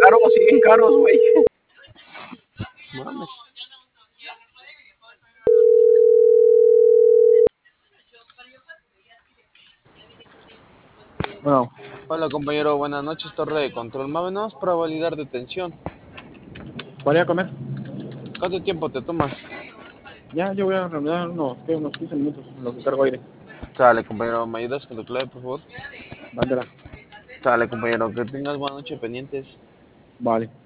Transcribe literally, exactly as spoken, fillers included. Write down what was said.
caros, siguen caros, güey. Mames. Bueno, Hola compañero, buenas noches, torre de control. Más o menos para validar detención. ¿para ir a comer? ¿Cuánto tiempo te tomas? Ya, yo voy a reunir unos, ¿qué? Unos quince minutos, en lo que cargo aire. Sale compañero, ¿me ayudas con tu clave, por favor? Bandera. Sale compañero, que tengas buena noche pendientes. Vale.